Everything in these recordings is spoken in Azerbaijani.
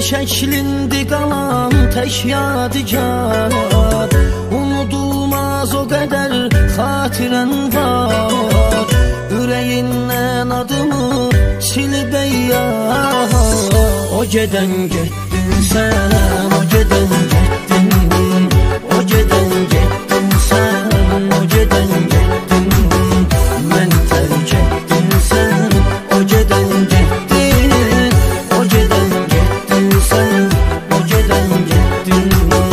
şəklindi qalan tək yadigar. Unudulmaz o qədər xatirən var, ürəyindən adımı silib eyyar. O gedən getdin sən, o gedən getdin, o gedən getdin sən, o gedən getdin, məni tərk etdin sən, o gedən getdin, o gedən getdin sən, o gedən getdin.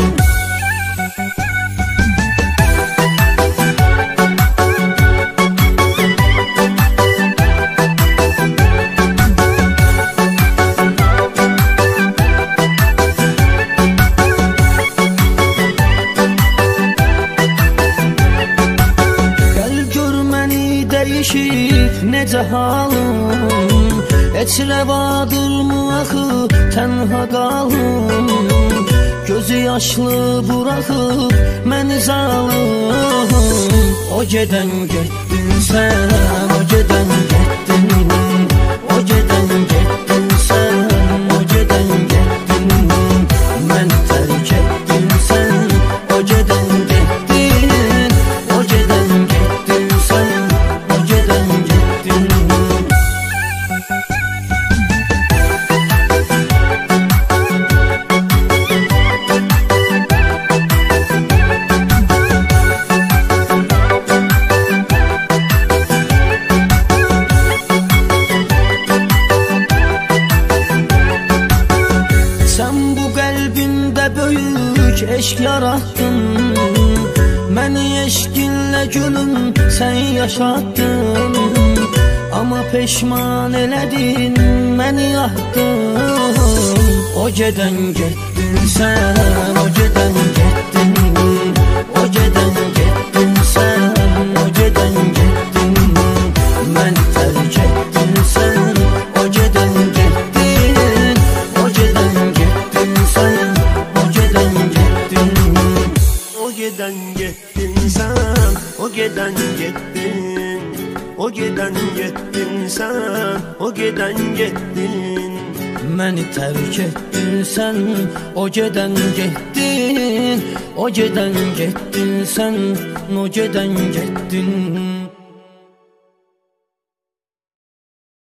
Dəyişib necə halım, heç rəvadırmı axı tənha qalım. Gözü yaşlı buraxıb məni zalım. O gedən getdin sən, o gedən getdin, o gedən getdin sən, o gedən getdin, məni tərk etdin sən, o gedən getdin, o gedən getdin sən, o gedən getdin. Sən bu qəlbimdə böyük eşq yarattın, məni eşqinlə gülüm sən yaşatdın. Amma peşman elədin məni yahdın. O gedən getdin sən, o gedən getdin, o gedən getdin sən, o gedən getdin, məni tərk etdin sən, o gedən getdin, o gedən getdin sən, o gedən getdin. O gedən getdin sən, o gedən getdin, o gedən getdin sən, o gedən getdin. Məni tərk etdin sən, o gedən getdin, o gedən getdin sən, o gedən getdin.